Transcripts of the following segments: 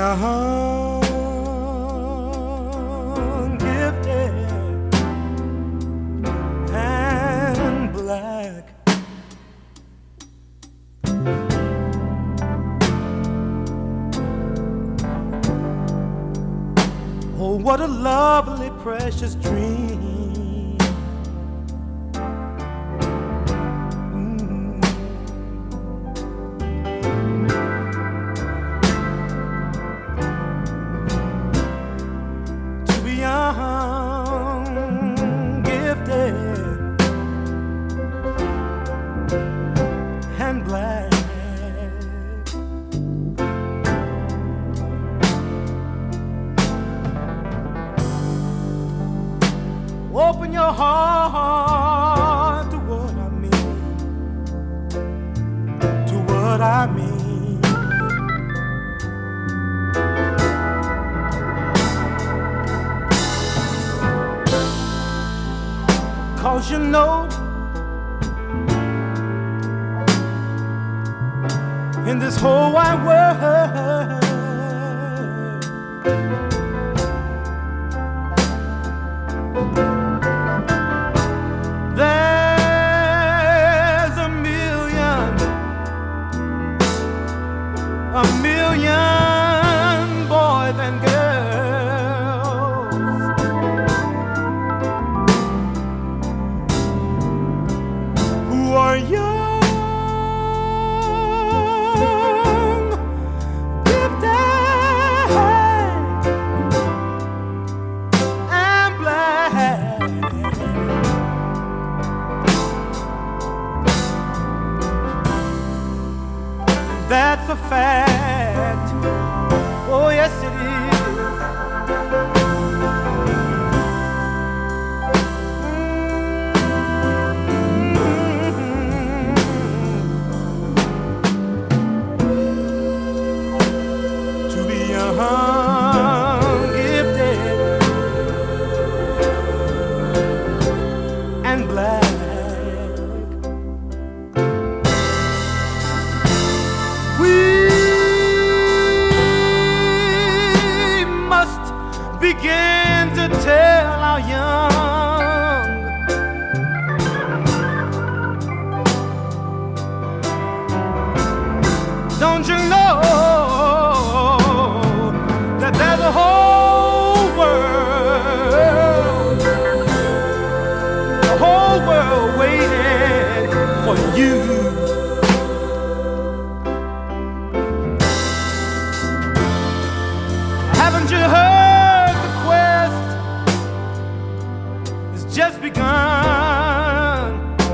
young, gifted, and black. Oh, what a lovely, precious dream. And black. Open your heart to what I mean, to what I mean. 'Cause you know, in this whole wide world, there's a million boys and girls who are young, that's a fact. Oh, yes, it is. To be young, gifted, and black. Begin to tell our young don't you know that there's a whole world waiting for you. Haven't you heard? Just begun.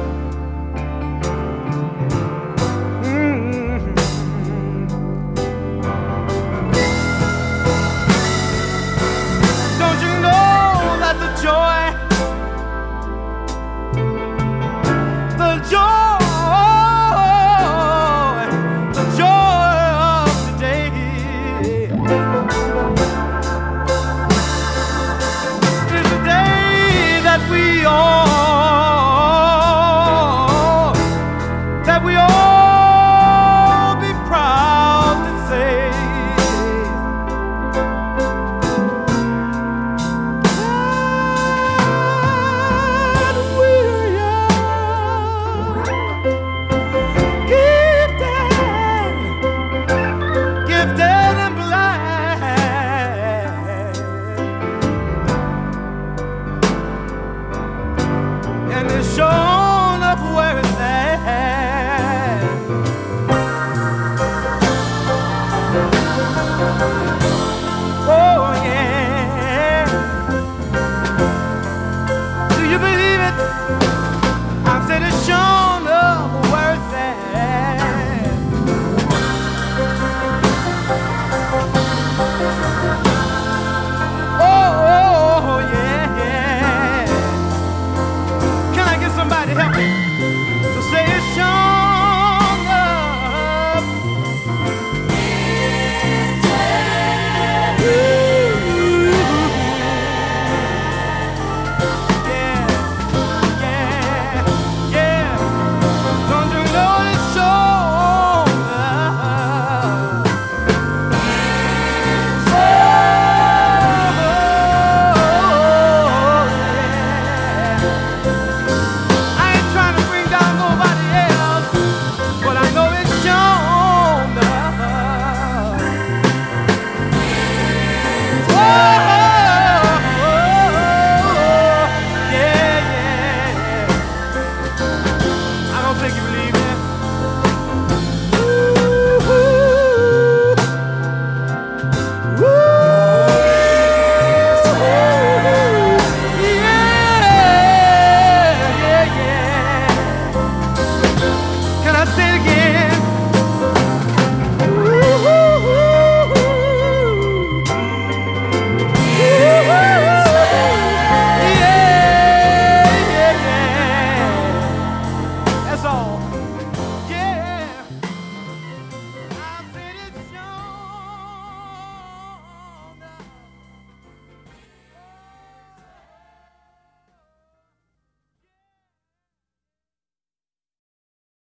Don't you know that the joy of today is the day that we all